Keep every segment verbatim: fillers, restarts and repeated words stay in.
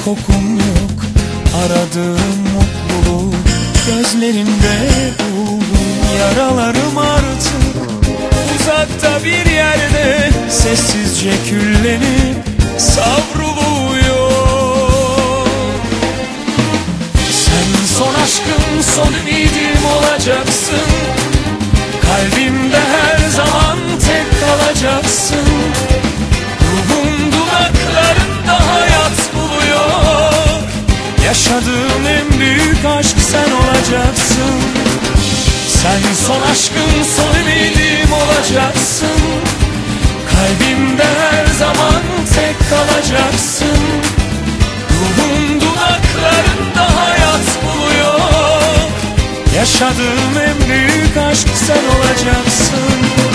kokun yok. Aradığım mutluluğu gözlerinde buldum. Yaralarım artık uzakta bir yerde, sessizce küllenip savruluyor. Sen son aşkım, son ümidim olacaksın. Kalbimde her zaman tek kalacaksın. Ruhum dudaklarında hayat buluyor. Yaşadığım en büyük aşk sen olacaksın. Sen son aşkım, son ümidim olacaksın. Kalbimde her zaman tek kalacaksın. Ruhum dudaklarında hayat buluyor. Yaşadığım en büyük aşk sen olacaksın.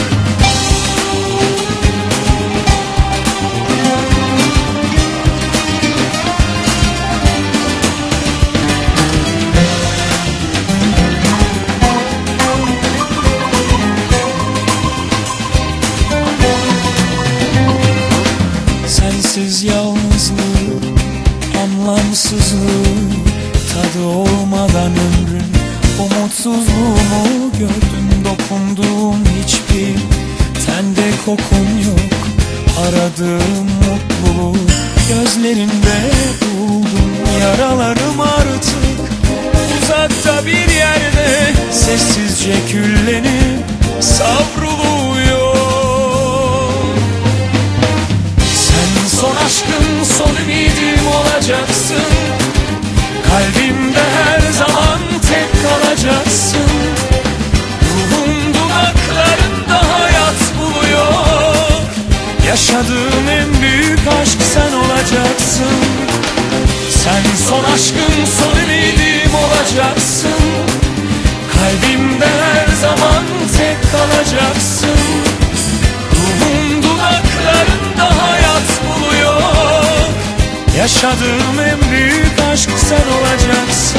Sensiz yalnızlığı, anlamsızlığı, tadı olmadan ömrün umutsuzluğumu gördüm. Dokunduğum hiçbir tende kokun yok. Aradığım mutluluğu gözlerinde buldum. Yaralarım artık uzakta bir yerde, sessizce küllenip savruluyor. Sen son aşkım, son ümidim olacaksın. Kalbimde her zaman tek kalacaksın. Ruhum dudaklarında hayat buluyor. Yaşadığım en büyük aşk sen olacaksın. Sen son aşkım, son ümidim olacaksın. Kalbimde her zaman tek kalacaksın. Ruhum dudaklarında hayat buluyor. Yaşadığım en büyük aşk sen olacaksın.